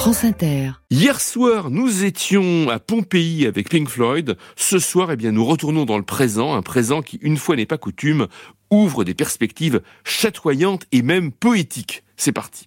France Inter. Hier soir, nous étions à Pompéi avec Pink Floyd. Ce soir, nous retournons dans le présent, un présent qui, une fois n'est pas coutume, ouvre des perspectives chatoyantes et même poétiques. C'est parti.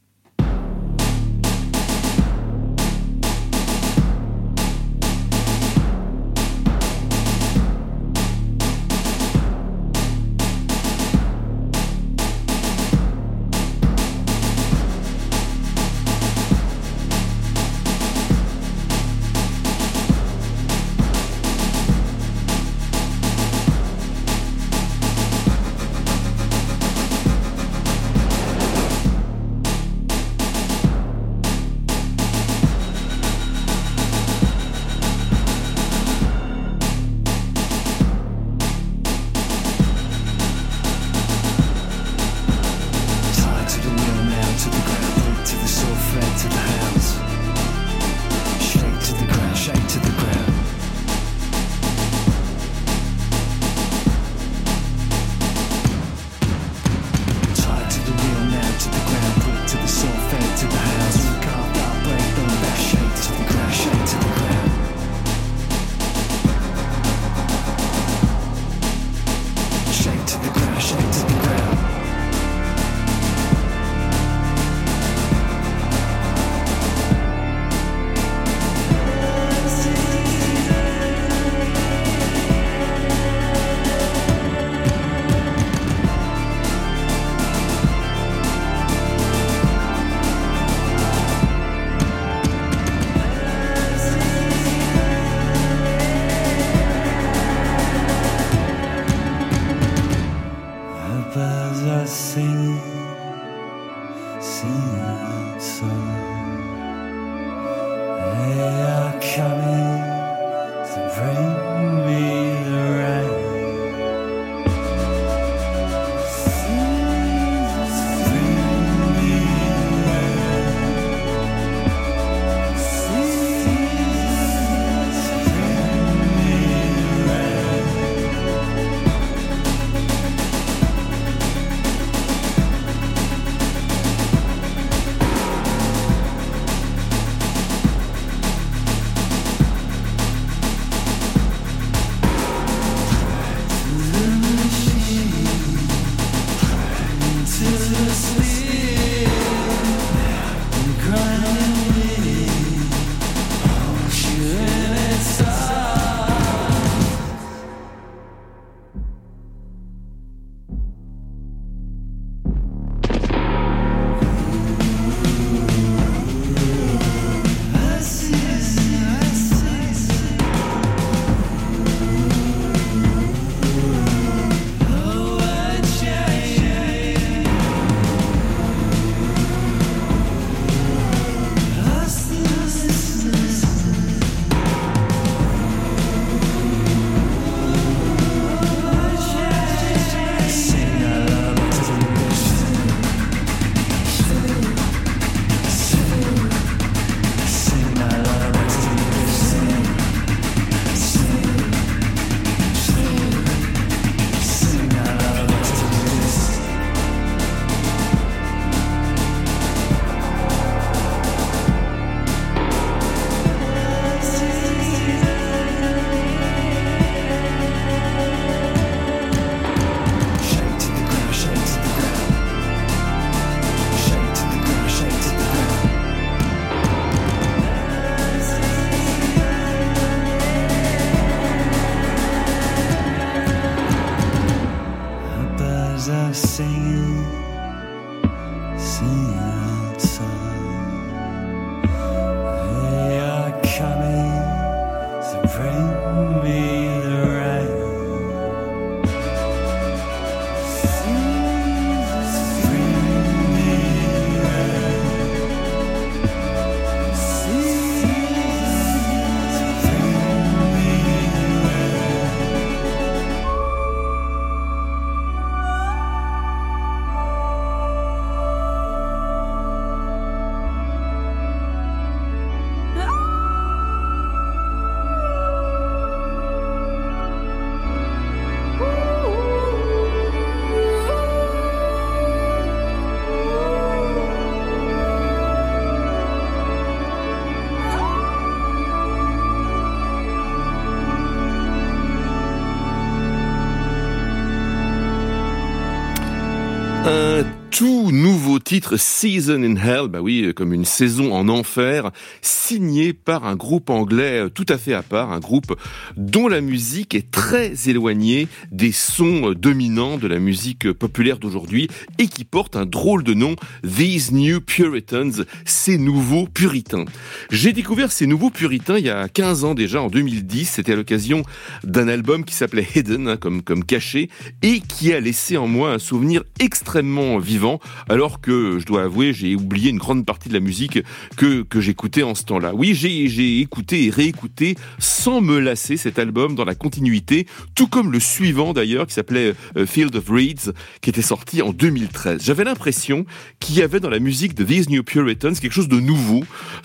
tout nouveau titre, Season in Hell, bah oui, comme une saison en enfer, signé par un groupe anglais tout à fait à part, un groupe dont la musique est très éloignée des sons dominants de la musique populaire d'aujourd'hui et qui porte un drôle de nom, These New Puritans, ces nouveaux puritains. J'ai découvert ces nouveaux puritains il y a 15 ans déjà, en 2010, c'était à l'occasion d'un album qui s'appelait Hidden, comme caché, et qui a laissé en moi un souvenir extrêmement vivant, alors que, je dois avouer, j'ai oublié une grande partie de la musique que j'écoutais en ce temps-là. Oui, j'ai écouté et réécouté sans me lasser cet album dans la continuité, tout comme le suivant d'ailleurs, qui s'appelait Field of Reeds, qui était sorti en 2013. J'avais l'impression qu'il y avait dans la musique de These New Puritans quelque chose de nouveau,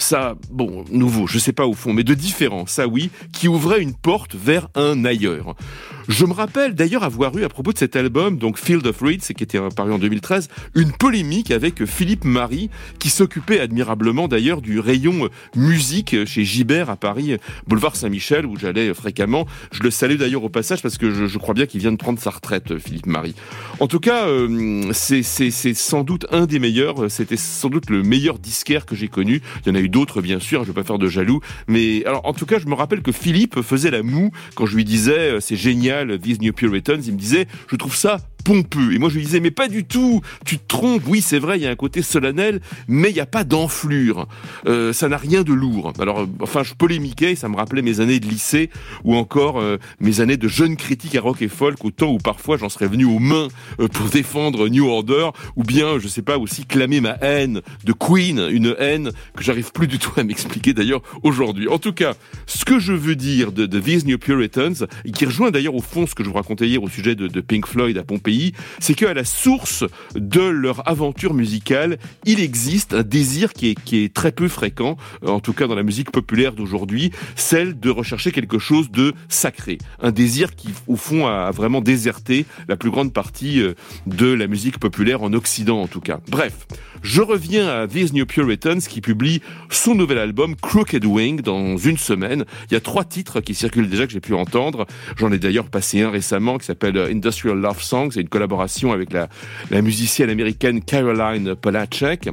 nouveau, je sais pas au fond, mais de différent, ça oui, qui ouvrait une porte vers un ailleurs. Je me rappelle d'ailleurs avoir eu, à propos de cet album, donc Field of Reeds, qui était paru en 2013, une polémique avec Philippe Marie, qui s'occupait admirablement d'ailleurs du rayon musique chez Gibert à Paris, boulevard Saint-Michel, où j'allais fréquemment. Je le salue d'ailleurs au passage parce que je crois bien qu'il vient de prendre sa retraite, Philippe Marie. En tout cas, c'est sans doute un des meilleurs, c'était sans doute le meilleur disquaire que j'ai connu. Il y en a eu d'autres bien sûr, je vais pas faire de jaloux, mais alors en tout cas, je me rappelle que Philippe faisait la moue quand je lui disais c'est génial, These New Puritans, il me disait je trouve ça pompeux. Et moi je lui disais mais pas du tout, tu te trompes, oui c'est vrai il y a un côté solennel mais il n'y a pas d'enflure, ça n'a rien de lourd. Alors enfin je polémiquais, ça me rappelait mes années de lycée ou encore mes années de jeune critique à rock et folk, au temps où parfois j'en serais venu aux mains pour défendre New Order, ou bien je sais pas aussi clamer ma haine de Queen, une haine que j'arrive plus du tout à m'expliquer d'ailleurs aujourd'hui. En tout cas, ce que je veux dire de These New Puritans, et qui rejoint d'ailleurs au fond ce que je vous racontais hier au sujet de Pink Floyd à Pompéi, c'est qu'à la source de leur aventure musicale, il existe un désir qui est très peu fréquent, en tout cas dans la musique populaire d'aujourd'hui, celle de rechercher quelque chose de sacré. Un désir qui, au fond, a vraiment déserté la plus grande partie de la musique populaire en Occident, en tout cas. Bref, je reviens à These New Puritans qui publie son nouvel album Crooked Wing dans une semaine. Il y a 3 titres qui circulent déjà que j'ai pu entendre. J'en ai d'ailleurs passé un récemment qui s'appelle Industrial Love Songs. C'est une collaboration avec la musicienne américaine Caroline Polachek.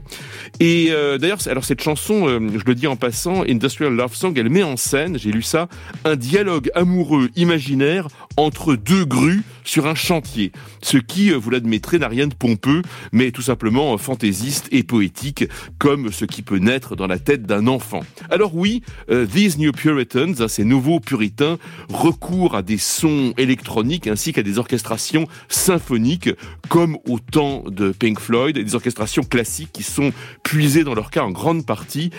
Et d'ailleurs, alors cette chanson, je le dis en passant, Industrial Love Song, elle met en scène, j'ai lu ça, un dialogue amoureux imaginaire entre 2 grues sur un chantier. Ce qui, vous l'admettrez, n'a rien de pompeux, mais tout simplement fantaisiste et poétique, comme ce qui peut naître dans la tête d'un enfant. Alors oui, These New Puritans, ces nouveaux puritains, recourent à des sons électroniques ainsi qu'à des orchestrations symphoniques, comme au temps de Pink Floyd, des orchestrations classiques qui sont puisées dans leur cas en grande partie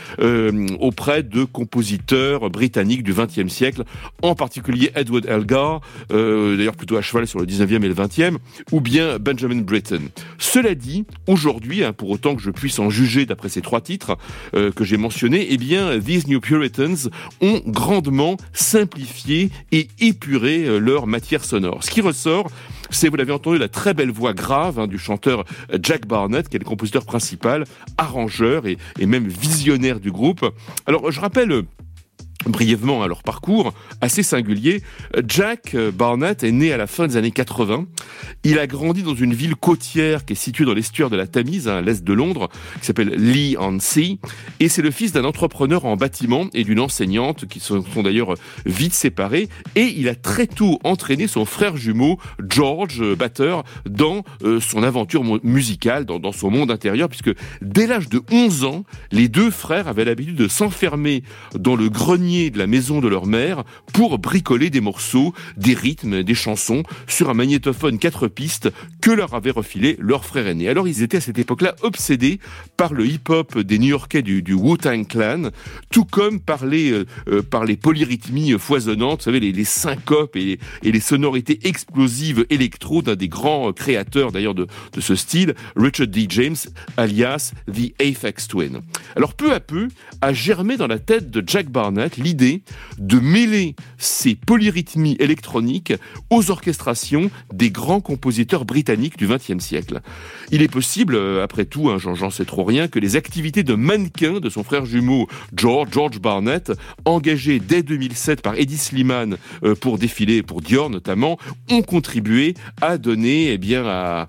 auprès de compositeurs britanniques du XXe siècle, en particulier Edward Elgar, d'ailleurs plutôt à cheval sur le 19e et le 20e, ou bien Benjamin Britten. Cela dit, aujourd'hui, pour autant que je puisse en juger d'après ces 3 titres que j'ai mentionnés, eh bien, These New Puritans ont grandement simplifié et épuré leur matière sonore. Ce qui ressort, c'est, vous l'avez entendu, la très belle voix grave du chanteur Jack Barnett, qui est le compositeur principal, arrangeur et même visionnaire du groupe. Alors, je rappelle brièvement à leur parcours assez singulier. Jack Barnett est né à la fin des années 80. Il a grandi dans une ville côtière qui est située dans l'estuaire de la Tamise, à l'est de Londres, qui s'appelle Leigh-on-Sea. Et c'est le fils d'un entrepreneur en bâtiment et d'une enseignante qui sont d'ailleurs vite séparés. Et il a très tôt entraîné son frère jumeau, George, batteur, dans son aventure musicale, dans son monde intérieur, puisque dès l'âge de 11 ans, les 2 frères avaient l'habitude de s'enfermer dans le grenier de la maison de leur mère pour bricoler des morceaux, des rythmes, des chansons sur un magnétophone 4 pistes que leur avait refilé leur frère aîné. Alors ils étaient à cette époque-là obsédés par le hip-hop des New-Yorkais du Wu-Tang Clan, tout comme par les polyrythmies foisonnantes, vous savez, les syncopes et les sonorités explosives électro d'un des grands créateurs d'ailleurs de ce style, Richard D. James, alias The Aphex Twin. Alors peu à peu a germé dans la tête de Jack Barnett l'idée de mêler ces polyrythmies électroniques aux orchestrations des grands compositeurs britanniques du XXe siècle. Il est possible, après tout, j'en sais trop rien, que les activités de mannequin de son frère jumeau George Barnett, engagé dès 2007 par Eddie Slimane pour défiler pour Dior notamment, ont contribué à donner à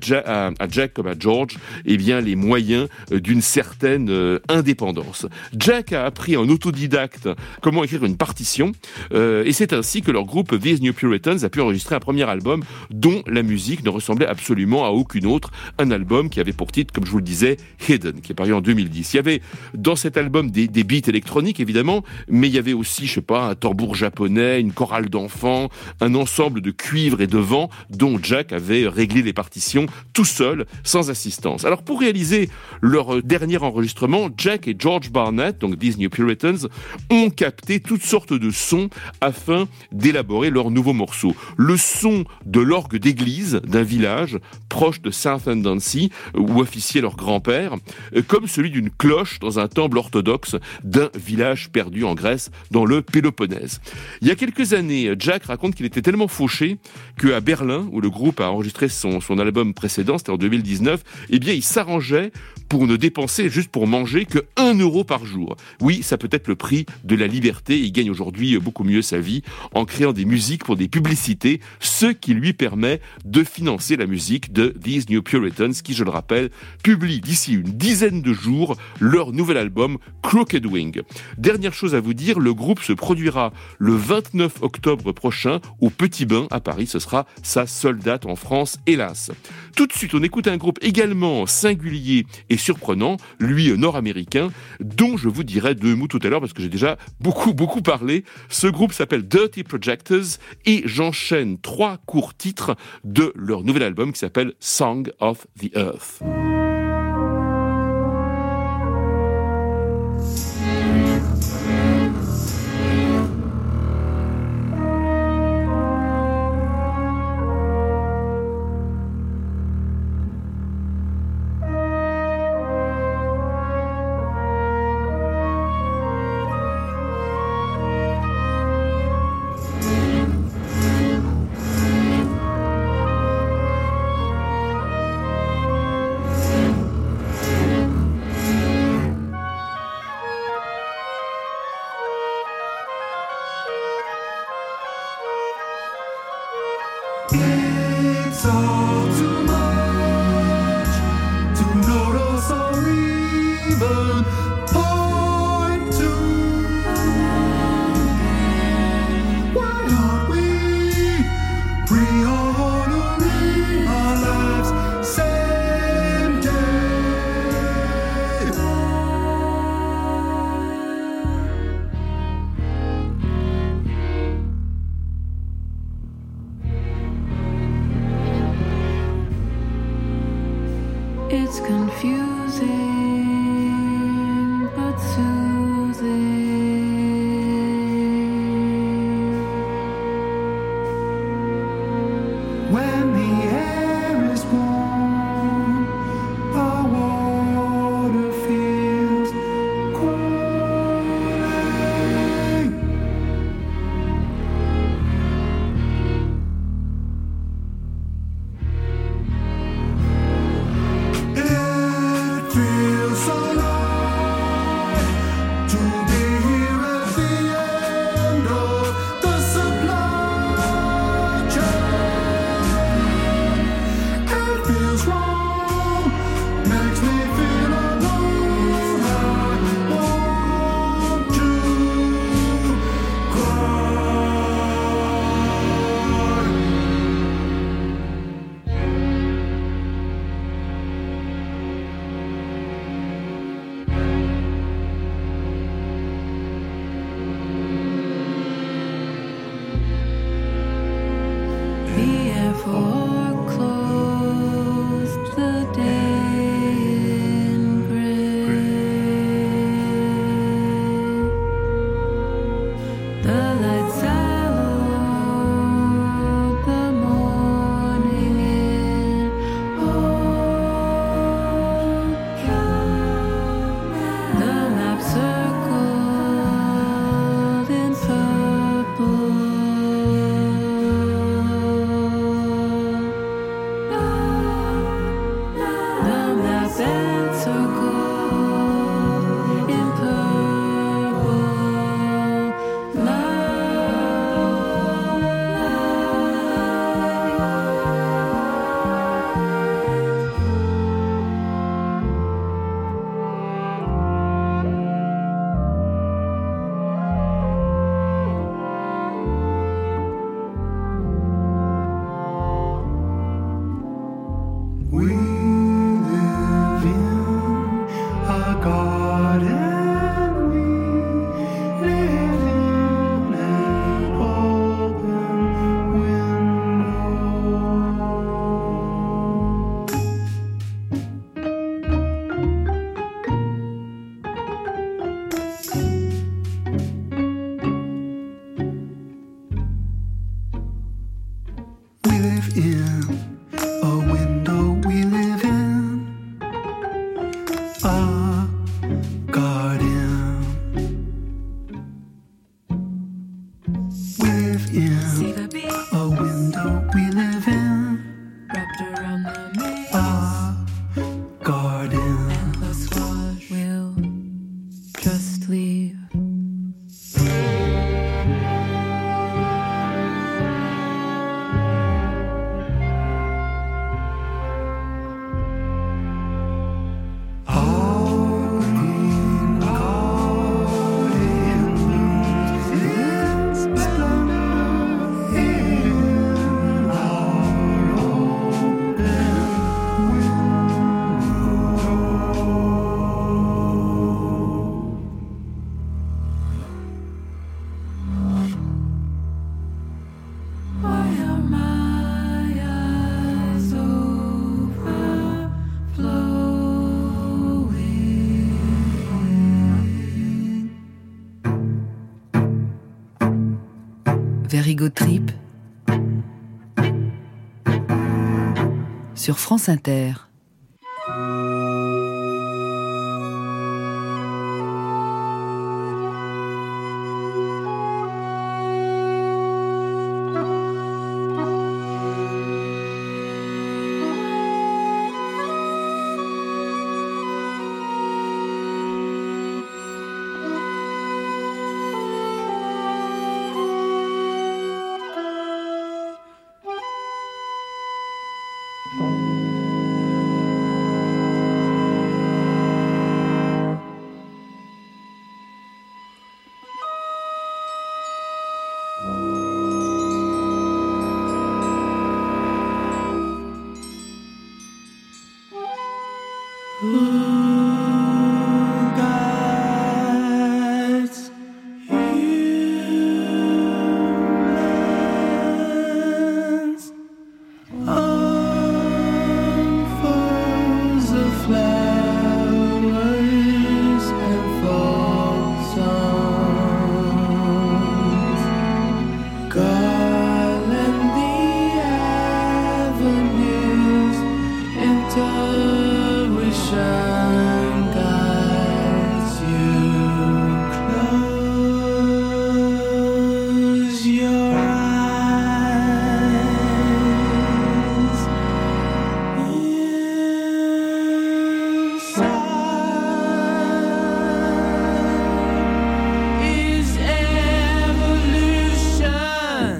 Jack comme à George les moyens d'une certaine indépendance. Jack a appris en autodidacte comment écrire une partition et c'est ainsi que leur groupe These New Puritans a pu enregistrer un premier album dont la musique ne ressemblait absolument à aucune autre, un album qui avait pour titre, comme je vous le disais, Hidden, qui est paru en 2010. Il y avait dans cet album des beats électroniques évidemment, mais il y avait aussi, un tambour japonais, une chorale d'enfants, un ensemble de cuivre et de vent dont Jack avait réglé les partitions tout seul, sans assistance. Alors pour réaliser leur dernier enregistrement, Jack et George Barnett, donc These New Puritans, ont capté toutes sortes de sons afin d'élaborer leur nouveau morceau. Le son de l'orgue d'église d'un village proche de Southend-on-Sea, où officiait leur grand-père, comme celui d'une cloche dans un temple orthodoxe d'un village perdu en Grèce, dans le Péloponnèse. Il y a quelques années, Jack raconte qu'il était tellement fauché qu'à Berlin, où le groupe a enregistré son album précédent, c'était en 2019, il s'arrangeait pour ne dépenser, juste pour manger, que 1 euro par jour. Oui, ça peut être le prix de la liberté. Il gagne aujourd'hui beaucoup mieux sa vie en créant des musiques pour des publicités, ce qui lui permet de financer la musique de These New Puritans, qui, je le rappelle, publie d'ici une dizaine de jours leur nouvel album Crooked Wing. Dernière chose à vous dire, le groupe se produira le 29 octobre prochain au Petit Bain à Paris. Ce sera sa seule date en France, hélas. Tout de suite, on écoute un groupe également singulier et surprenant, lui nord-américain, dont je vous dirai 2 mots tout à l'heure parce que j'ai déjà beaucoup parlé. Ce groupe s'appelle Dirty Projectors et j'enchaîne 3 courts titres de leur nouvel album qui s'appelle Song of the Earth. It's all too much to notice or even point to. Why aren't we reordering our lives same day? It's confusing, but soothing. When the air is warm, our water feels cooling. It feels so right to be here at the end of the supply chain. It feels wrong, makes me feel alone. I want to cry. in See the bee a window we live in, wrapped around the maze. a garden. The squash will just leave. Why are my eyes overflowing? Very Good Trip sur France Inter. Guides humans, unfurls of flowers and fall songs, garland the avenues, intuition guides you. Close your eyes. Inside is evolution.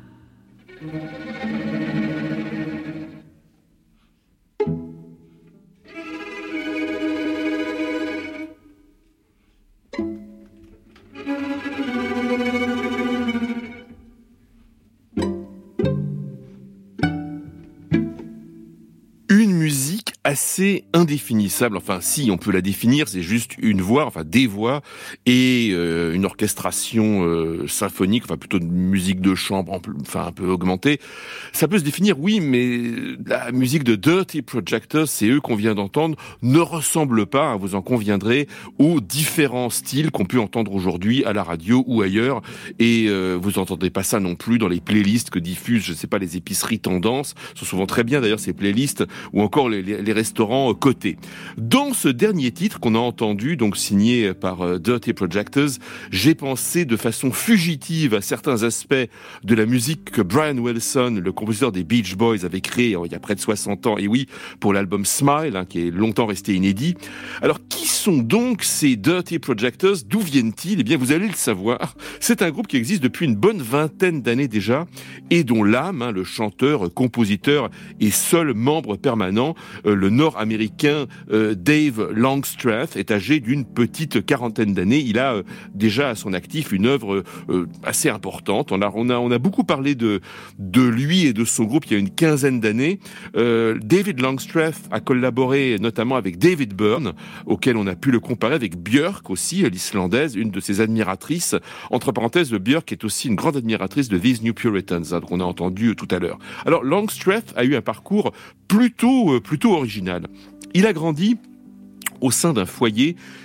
Une musique assez indéfinissable, enfin si on peut la définir, c'est juste une voix, enfin des voix et une orchestration symphonique, enfin plutôt de musique de chambre, enfin un peu augmentée. Ça peut se définir, oui, mais la musique de Dirty Projectors, c'est eux qu'on vient d'entendre, ne ressemble pas, hein, vous en conviendrez, aux différents styles qu'on peut entendre aujourd'hui à la radio ou ailleurs, et vous entendez pas ça non plus dans les playlists que diffusent, je sais pas, les épiceries tendances, sont souvent très bien d'ailleurs ces playlists, ou encore les restaurants cotés. Dans ce dernier titre qu'on a entendu, donc signé par Dirty Projectors, j'ai pensé de façon fugitive à certains aspects de la musique que Brian Wilson, le compositeur des Beach Boys, avait créé il y a près de 60 ans, et oui, pour l'album Smile, hein, qui est longtemps resté inédit. Alors, qui sont donc ces Dirty Projectors? D'où viennent-ils? Eh bien, vous allez le savoir. C'est un groupe qui existe depuis une bonne vingtaine d'années déjà, et dont l'âme, hein, le chanteur, compositeur et seul membre permanent, le nord-américain Dave Longstreth, est âgé d'une petite quarantaine d'années. Il a déjà à son actif une œuvre assez importante. On a beaucoup parlé de lui et de son groupe il y a une quinzaine d'années. David Longstreth a collaboré notamment avec David Byrne, auquel on a pu le comparer avec Björk aussi, l'Islandaise, une de ses admiratrices. Entre parenthèses, Björk est aussi une grande admiratrice de These New Puritans, hein, qu'on a entendu tout à l'heure. Alors Longstreth a eu un parcours plutôt original. Il a grandi au sein d'un foyer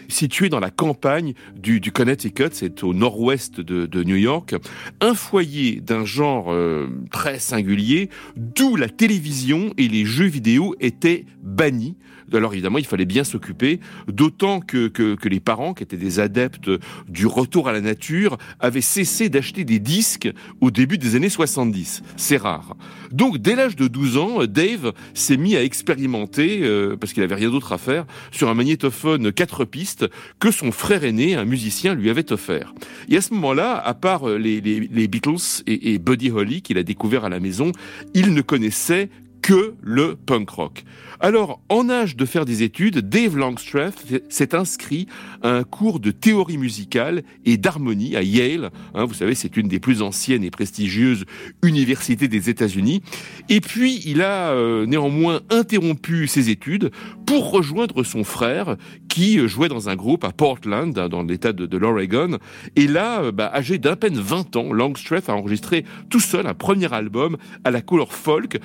situé dans la campagne du Connecticut, c'est au nord-ouest de New York, un foyer d'un genre très singulier, d'où la télévision et les jeux vidéo étaient bannis. Alors évidemment, il fallait bien s'occuper, d'autant que les parents, qui étaient des adeptes du retour à la nature, avaient cessé d'acheter des disques au début des années 70. C'est rare. Donc, dès l'âge de 12 ans, Dave s'est mis à expérimenter, parce qu'il avait rien d'autre à faire, sur un magnétophone 4 pistes que son frère aîné, un musicien, lui avait offert. Et à ce moment-là, à part les Beatles et Buddy Holly qu'il a découvert à la maison, il ne connaissait que le punk rock. Alors, en âge de faire des études, Dave Longstreth s'est inscrit à un cours de théorie musicale et d'harmonie à Yale. Vous savez, c'est une des plus anciennes et prestigieuses universités des États-Unis. Et puis, il a néanmoins interrompu ses études pour rejoindre son frère qui jouait dans un groupe à Portland, dans l'État de l'Oregon. Et là, âgé d'à peine 20 ans, Longstreth a enregistré tout seul un premier album à la couleur folk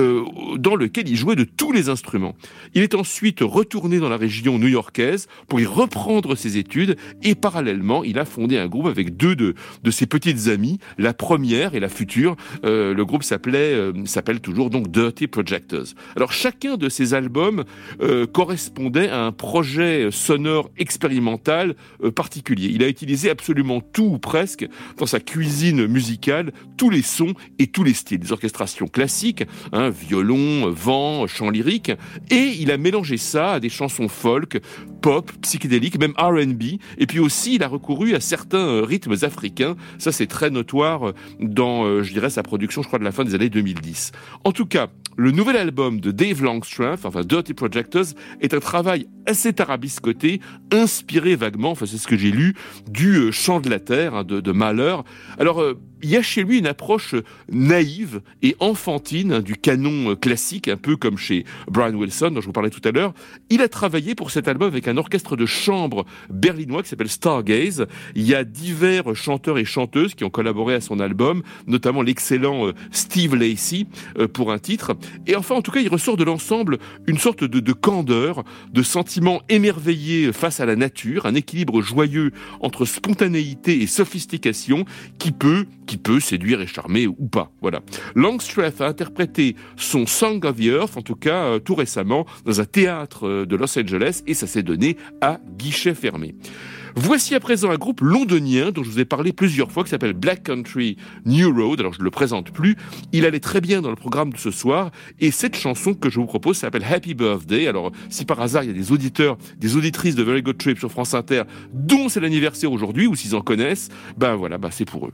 dans lequel il jouait de tous les instruments. Il est ensuite retourné dans la région new-yorkaise pour y reprendre ses études et parallèlement, il a fondé un groupe avec deux de ses petites amies, la première et la future. Le groupe s'appelle toujours donc Dirty Projectors. Alors chacun de ces albums correspondait à un projet sonore expérimental particulier. Il a utilisé absolument tout ou presque dans sa cuisine musicale, tous les sons et tous les styles. Des orchestrations classiques, violon, vent, chant lyrique, et il a mélangé ça à des chansons folk, pop, psychédéliques, même R&B, et puis aussi il a recouru à certains rythmes africains. Ça c'est très notoire dans, sa production, je crois, de la fin des années 2010. En tout cas, le nouvel album de Dave Longstreth, Dirty Projectors, est un travail assez tarabiscoté, inspiré vaguement, c'est ce que j'ai lu, du Chant de la Terre de Mahler. Alors, il y a chez lui une approche naïve et enfantine du canon classique, un peu comme chez Brian Wilson, dont je vous parlais tout à l'heure. Il a travaillé pour cet album avec un orchestre de chambre berlinois qui s'appelle Stargaze. Il y a divers chanteurs et chanteuses qui ont collaboré à son album, notamment l'excellent Steve Lacy pour un titre. Et enfin, en tout cas, il ressort de l'ensemble une sorte de candeur, de sentiment émerveillé face à la nature, un équilibre joyeux entre spontanéité et sophistication qui peut séduire et charmer ou pas. Voilà. Longstreth a interprété son Song of the Earth, en tout cas tout récemment, dans un théâtre de Los Angeles, et ça s'est donné à guichet fermé. Voici à présent un groupe londonien dont je vous ai parlé plusieurs fois, qui s'appelle Black Country New Road. Alors je ne le présente plus, il allait très bien dans le programme de ce soir, et cette chanson que je vous propose s'appelle Happy Birthday. Alors si par hasard il y a des auditeurs, des auditrices de Very Good Trip sur France Inter dont c'est l'anniversaire aujourd'hui, ou s'ils en connaissent, c'est pour eux.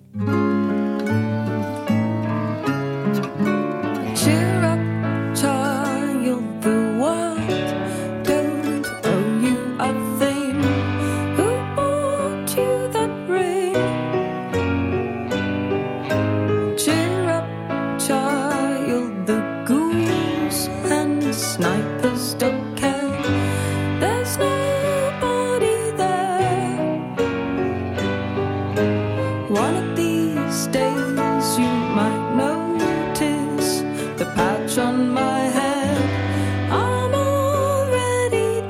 Cheer up, child, the world don't owe you a thing. Who bought you that ring? Cheer up, child, the ghouls and snipers don't care. There's nobody there. One of these days you might notice the patch on my head. I'm already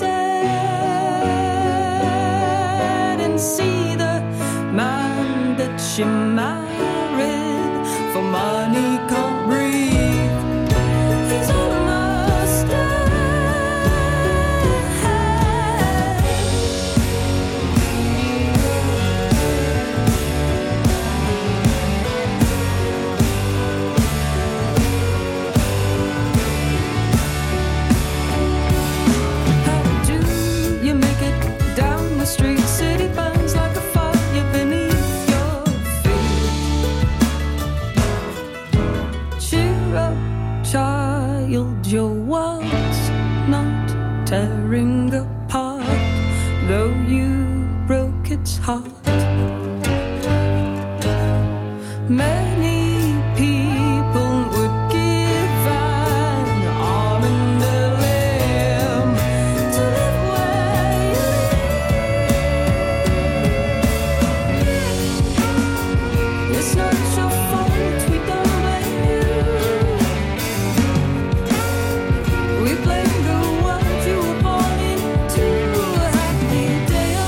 dead. And see the man that she married for money can't breathe. He's almost dead. How do you make it down the street? City burns like a fire beneath your feet. Cheer up, child, your world's not tearing apart, though you broke its heart. Many people would give an arm and a limb to live where you live. It's not your fault, we don't blame you. We blame the world you were born into. Happy day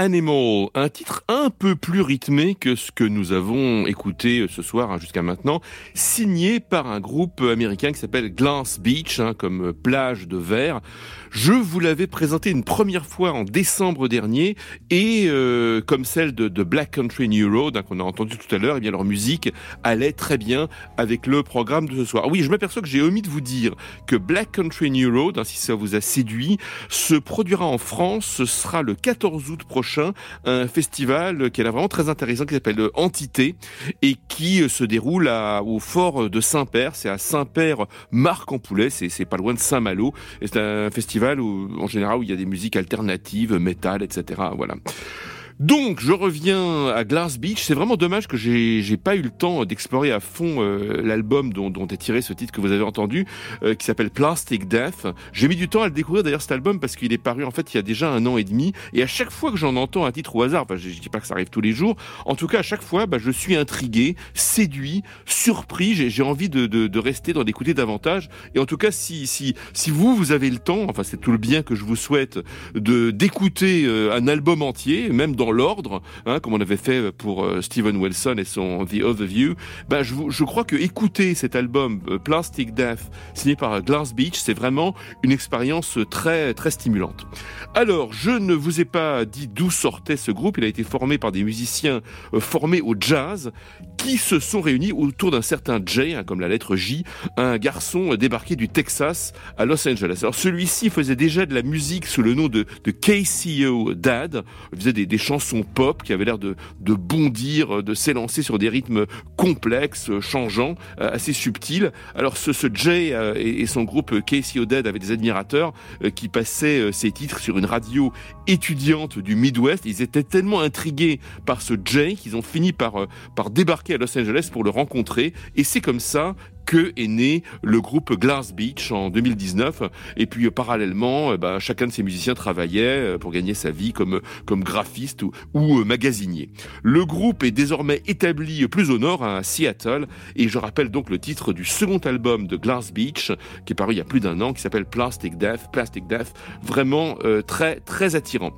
Animal, un titre un peu plus rythmé que ce que nous avons écouté ce soir jusqu'à maintenant, signé par un groupe américain qui s'appelle Glass Beach, comme plage de verre. Je vous l'avais présenté une première fois en décembre dernier et comme celle de Black Country New Road qu'on a entendu tout à l'heure, eh bien leur musique allait très bien avec le programme de ce soir. Oui, je m'aperçois que j'ai omis de vous dire que Black Country New Road, si ça vous a séduit, se produira en France. Ce sera le 14 août prochain, un festival qui est là vraiment très intéressant qui s'appelle Entité et qui se déroule au fort de Saint-Père. C'est à Saint-Père-Marc-en-Poulet, c'est pas loin de Saint-Malo. Et c'est un festival en général où il y a des musiques alternatives, métal, etc. Voilà. Donc, je reviens à Glass Beach. C'est vraiment dommage que j'ai pas eu le temps d'explorer à fond l'album dont est tiré ce titre que vous avez entendu, qui s'appelle Plastic Death. J'ai mis du temps à le découvrir d'ailleurs cet album parce qu'il est paru en fait il y a déjà 1 an et demi. Et à chaque fois que j'en entends un titre au hasard, je dis pas que ça arrive tous les jours, en tout cas à chaque fois, je suis intrigué, séduit, surpris. J'ai envie de rester, d'en écouter davantage. Et en tout cas, si vous avez le temps, enfin c'est tout le bien que je vous souhaite, d'écouter un album entier, même dans l'ordre, comme on avait fait pour Steven Wilson et son The Overview, je crois que écouter cet album Plastic Death signé par Glass Beach, c'est vraiment une expérience très très stimulante. Alors, je ne vous ai pas dit d'où sortait ce groupe. Il a été formé par des musiciens formés au jazz qui se sont réunis autour d'un certain Jay, comme la lettre J, un garçon débarqué du Texas à Los Angeles. Alors celui-ci faisait déjà de la musique sous le nom de KCO Dad. Il faisait des chansons pop qui avaient l'air de bondir, de s'élancer sur des rythmes complexes, changeants, assez subtils. Alors ce Jay et son groupe KCO Dad avaient des admirateurs qui passaient ces titres sur une radio étudiante du Midwest. Ils étaient tellement intrigués par ce Jay qu'ils ont fini par débarquer à Los Angeles pour le rencontrer. Et c'est comme ça que est né le groupe Glass Beach en 2019. Et puis parallèlement, chacun de ces musiciens travaillait pour gagner sa vie comme graphiste ou magasinier. Le groupe est désormais établi plus au nord, à Seattle. Et je rappelle donc le titre du second album de Glass Beach, qui est paru il y a plus d'1 an, qui s'appelle Plastic Death. Vraiment très très attirant.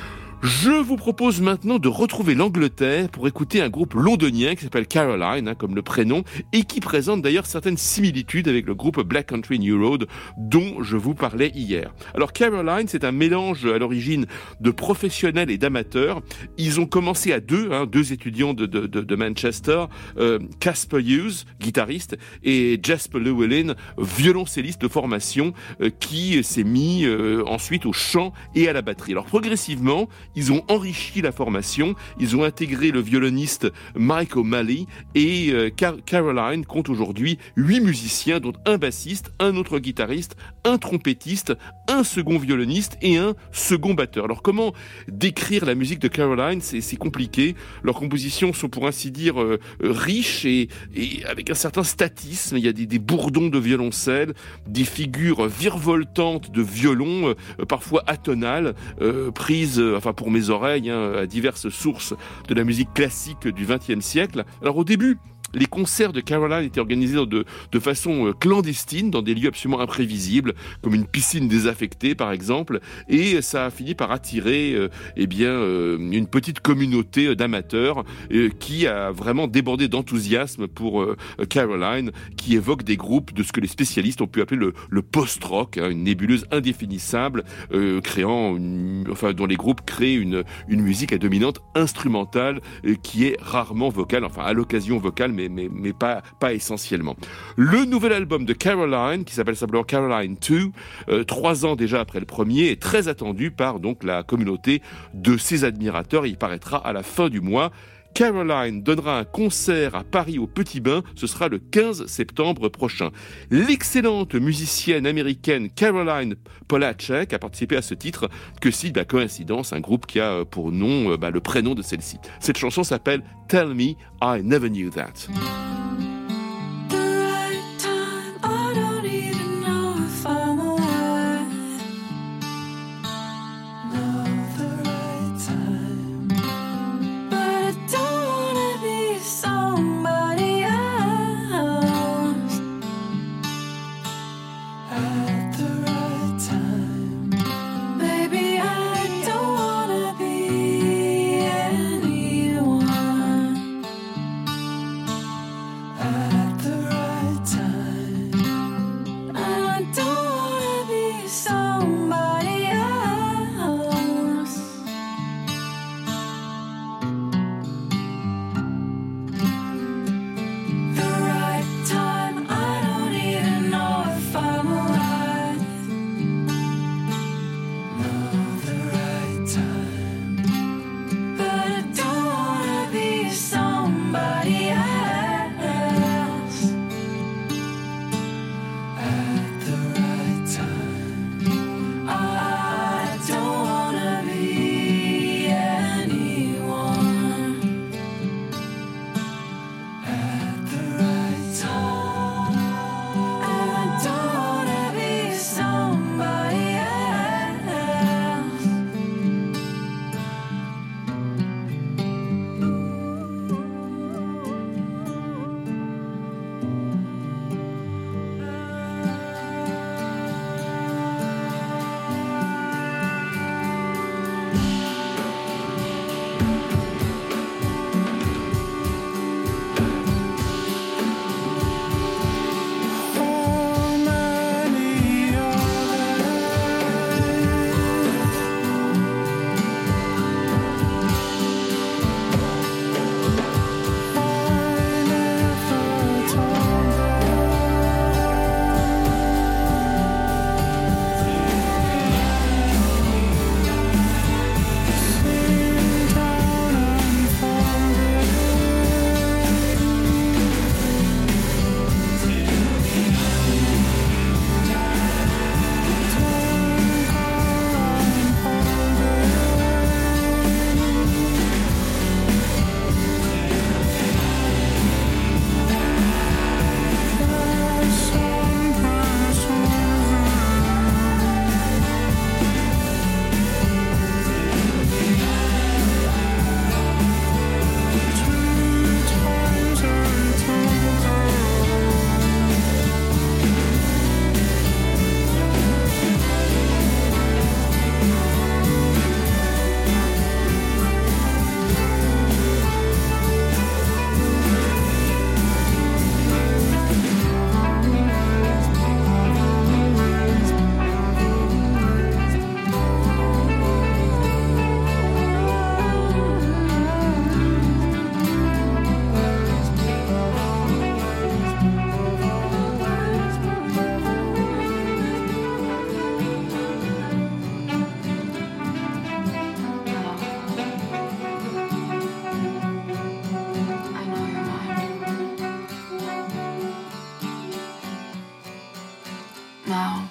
Je vous propose maintenant de retrouver l'Angleterre pour écouter un groupe londonien qui s'appelle Caroline, comme le prénom, et qui présente d'ailleurs certaines similitudes avec le groupe Black Country New Road dont je vous parlais hier. Alors Caroline, c'est un mélange à l'origine de professionnels et d'amateurs. Ils ont commencé à deux étudiants de Manchester, Casper Hughes, guitariste, et Jasper Llewellyn, violoncelliste de formation, qui s'est mis ensuite au chant et à la batterie. Alors progressivement, ils ont enrichi la formation, ils ont intégré le violoniste Mike O'Malley et Caroline compte aujourd'hui 8 musiciens, dont un bassiste, un autre guitariste, un trompettiste, un second violoniste et un second batteur. Alors comment décrire la musique de Caroline ? C'est compliqué. Leurs compositions sont pour ainsi dire riches et avec un certain statisme. Il y a des bourdons de violoncelle, des figures virevoltantes de violon, parfois atonales, prises, pour mes oreilles, à diverses sources de la musique classique du XXe siècle. Alors au début, les concerts de Caroline étaient organisés de façon clandestine, dans des lieux absolument imprévisibles, comme une piscine désaffectée par exemple, et ça a fini par attirer une petite communauté d'amateurs qui a vraiment débordé d'enthousiasme pour Caroline, qui évoque des groupes de ce que les spécialistes ont pu appeler le post-rock, une nébuleuse indéfinissable, dont les groupes créent une musique à dominante instrumentale qui est rarement vocale, à l'occasion vocale, mais pas essentiellement. Le nouvel album de Caroline, qui s'appelle simplement Caroline 2, 3 ans déjà après le premier, est très attendu par donc la communauté de ses admirateurs. Il paraîtra à la fin du mois. Caroline donnera un concert à Paris au Petit Bain, ce sera le 15 septembre prochain. L'excellente musicienne américaine Caroline Polachek a participé à ce titre, que si, coïncidence, un groupe qui a pour nom le prénom de celle-ci. Cette chanson s'appelle Tell Me I Never Knew That. Baby, I don't wanna be now.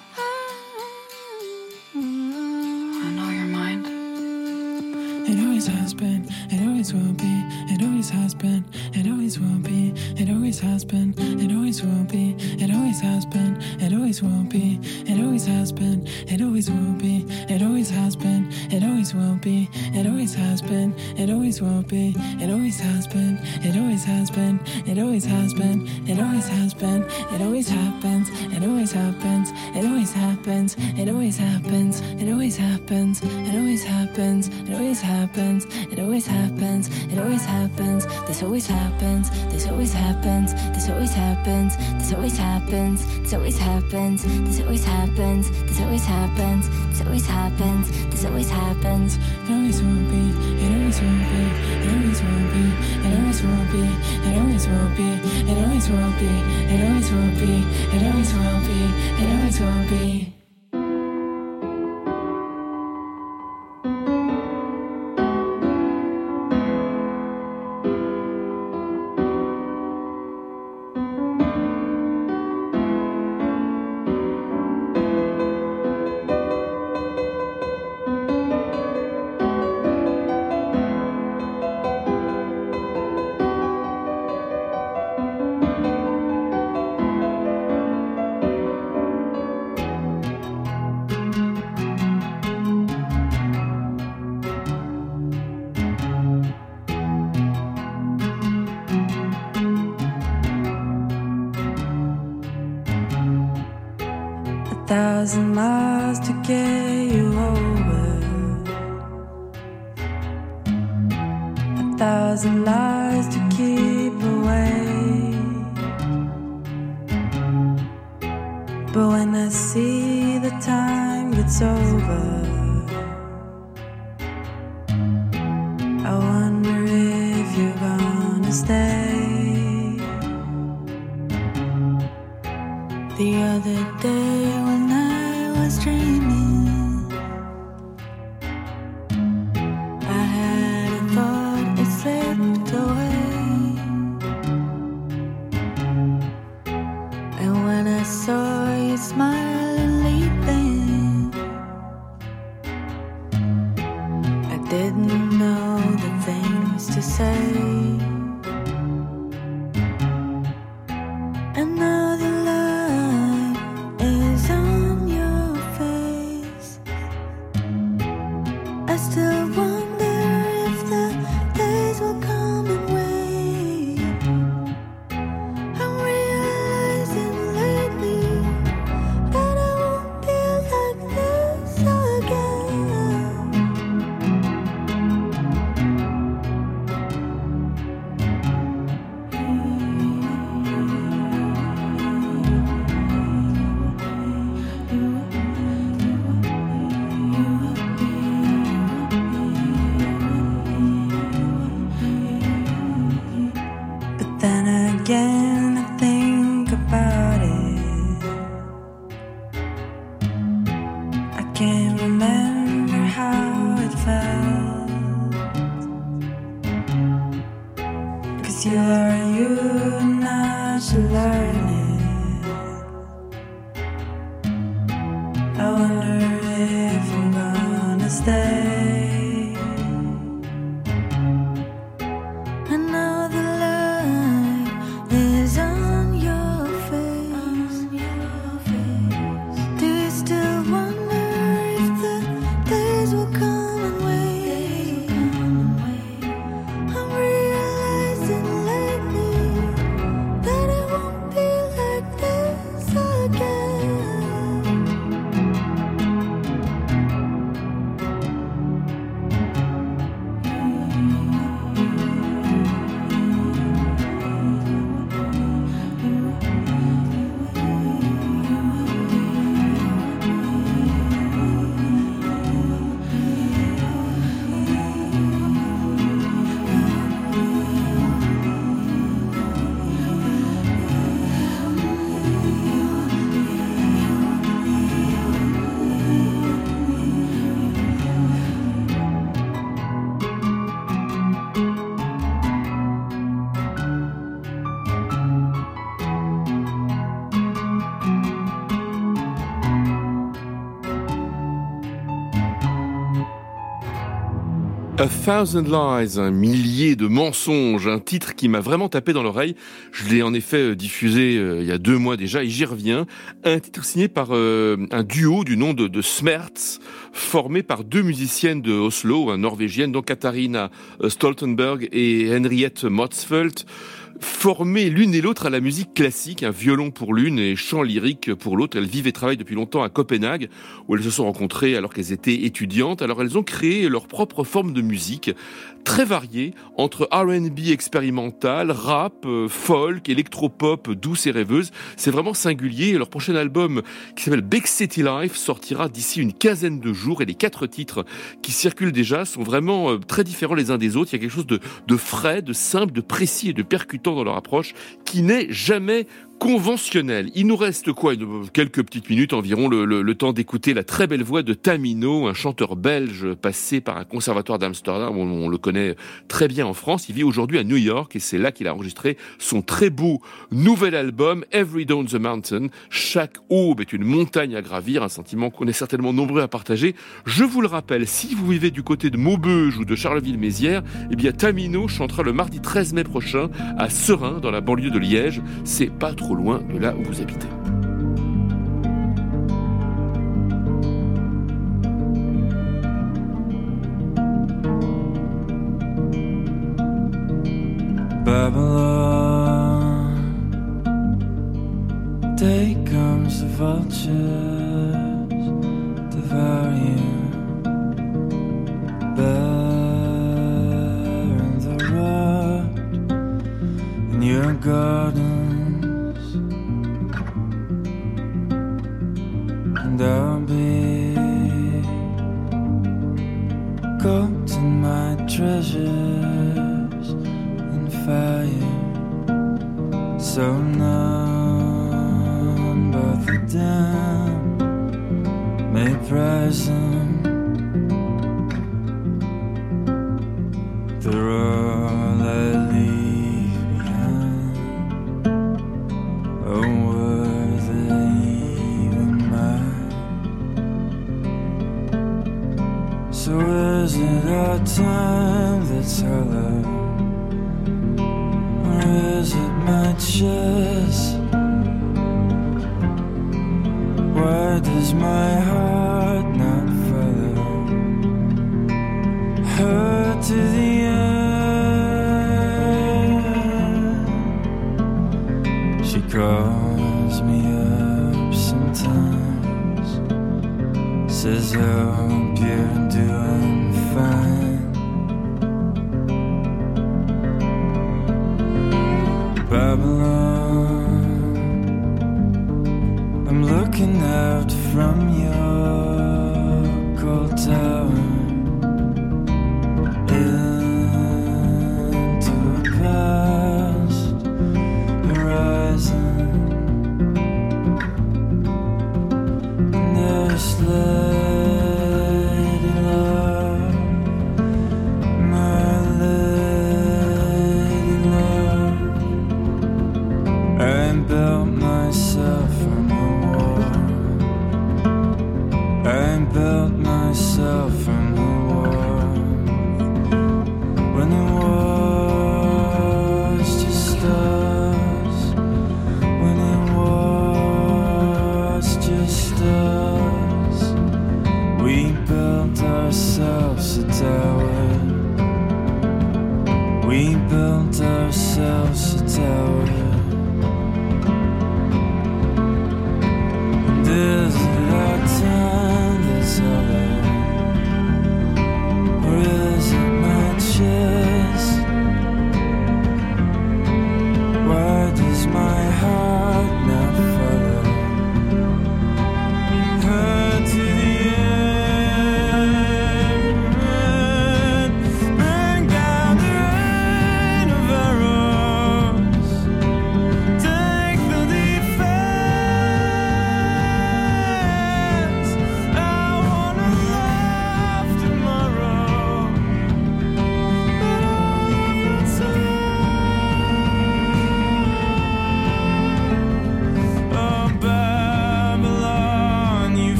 I know your mind. It always has been, it always will be, it always has been, it always will be, it always has been, it always will be, it always has been, it always will be, it always has been, it always will be, it always has been, it always will be, it always has been, it always will be, it always has been, it always has been, it always has been, it always has been, it always happens, it always happens, it always happens, it always happens, it always happens, it always happens, it always happens, it always happens, it always happens, this always happens, this always happens, this always happens, this always happens, this always happens, this always happens, this always happens, this always happens, this always happens, it always will be, it always will be, it always will be, it always will be, it always will be, it always will be, it always will be, it always will be, it always will be. Thousand miles to get you over, 1,000 lies to keep away. But when I see the time gets over, I wonder if you're gonna stay. The other day when I was dreaming, I had a thought, it slipped away. And when I saw you smiling, leaping, I didn't know the things to say. And now the light is on your face. I still wonder if the days will come and wait. I'm realizing lately that I won't be like this again. But then again, I think about it. I can't remember how it felt. 'Cause you are you and I should learn it. I wonder if I'm gonna stay. And now the light is on your face. Do you still wonder if the days will come and wait? I'm realizing lately that it won't be like this again. A Thousand Lies, un millier de mensonges, un titre qui m'a vraiment tapé dans l'oreille. Je l'ai en effet diffusé il y a 2 mois déjà et j'y reviens. Un titre signé par un duo du nom de Smerts, formé par 2 musiciennes de Oslo, norvégiennes, donc Katharina Stoltenberg et Henriette Motzfeldt, formées l'une et l'autre à la musique classique, un violon pour l'une et chant lyrique pour l'autre. Elles vivent et travaillent depuis longtemps à Copenhague, où elles se sont rencontrées alors qu'elles étaient étudiantes. Alors elles ont créé leur propre forme de musique, très variée, entre R&B expérimental, rap, folk, électropop, douce et rêveuse. C'est vraiment singulier. Leur prochain album, qui s'appelle Big City Life, sortira d'ici une quinzaine de jours et les 4 titres qui circulent déjà sont vraiment très différents les uns des autres. Il y a quelque chose de frais, de simple, de précis et de percutant dans leur approche qui n'est jamais conventionnel. Il nous reste quelques petites minutes environ, le temps d'écouter la très belle voix de Tamino, un chanteur belge passé par un conservatoire d'Amsterdam. On le connaît très bien en France. Il vit aujourd'hui à New York et c'est là qu'il a enregistré son très beau nouvel album Every Day on the Mountain. Chaque aube est une montagne à gravir, un sentiment qu'on est certainement nombreux à partager. Je vous le rappelle, si vous vivez du côté de Maubeuge ou de Charleville-Mézières, eh bien Tamino chantera le mardi 13 mai prochain à Serein, dans la banlieue de Liège. C'est pas trop loin de là où vous habitez. Babylon, day comes the vultures devour you, bare in the rot in your gardens, and I'll be caught in my treasures in fire, so none but the damned may prize them. They're all I leave behind. Oh, were they even mine? So is it our time that's hollow, or is it my chest? Why does my heart not follow her to the end? She calls me up sometimes, says I hope you're doing fine. Babylon, I'm looking out from your cold tower into a past horizon, and there's lady love, my lady love. I built myself from the war, I built myself from the war, when it was just us, when it was just us. We built ourselves a tower, we built ourselves a tower. Is it our time that's hollow,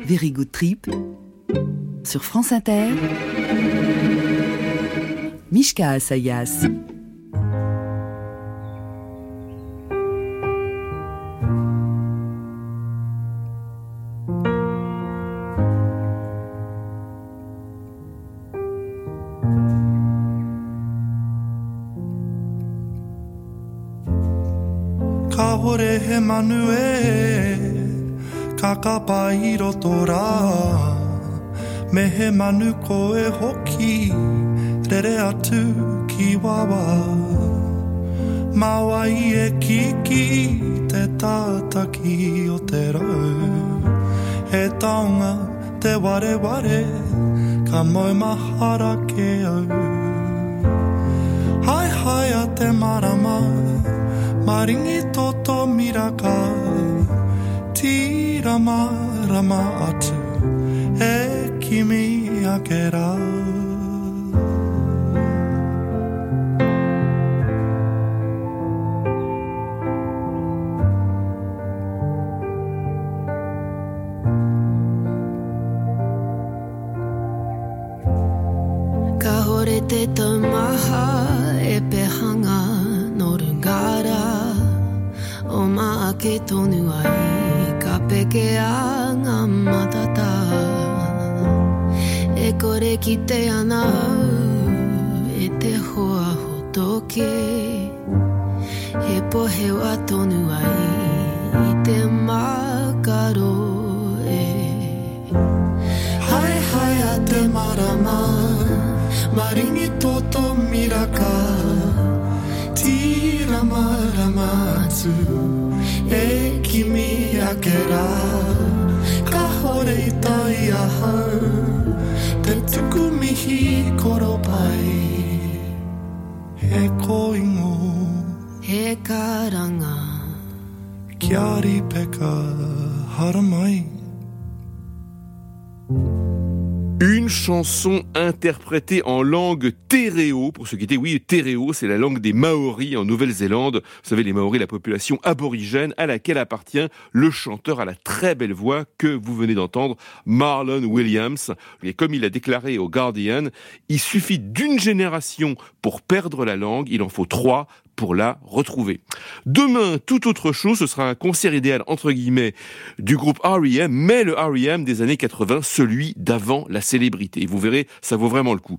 Very Good Trip sur France Inter. Mishka Asayas. Ka hore he manu e, ka kapa I roto rā. Me he manu ko e hoki, rere atu ki wawa. Maua I e kiki, te tātaki o te rau. He taonga te ware ware, ka mau mahara ke au. Hai hai a te marama, maringi toto miraka, tira marama atu, e kimi akera. Ka hore te taumaha e pehanga no rungara. O maake tonu ai, ka peke a ngā matata. E kore ki te ana au, e te hoa hotoke. E pohewa tonu ai, I te makaro e. Hai hai a te marama, maringi toto miraka. Tira marama atu, e kimi akera. Ka hore I tai ahau, te tuku mihi koropai. He koingo, he karanga, kiari peka haramai. Une chanson interprétée en langue tereo, pour ceux qui étaient, oui, tereo, c'est la langue des Maoris en Nouvelle-Zélande. Vous savez, les Maoris, la population aborigène à laquelle appartient le chanteur à la très belle voix que vous venez d'entendre, Marlon Williams. Et comme il a déclaré au Guardian, il suffit d'une génération pour perdre la langue, il en faut 3 pour la retrouver. Demain, tout autre chose, ce sera un concert idéal, entre guillemets, du groupe R.E.M., mais le R.E.M. des années 80, celui d'avant la célébrité. Et vous verrez, ça vaut vraiment le coup.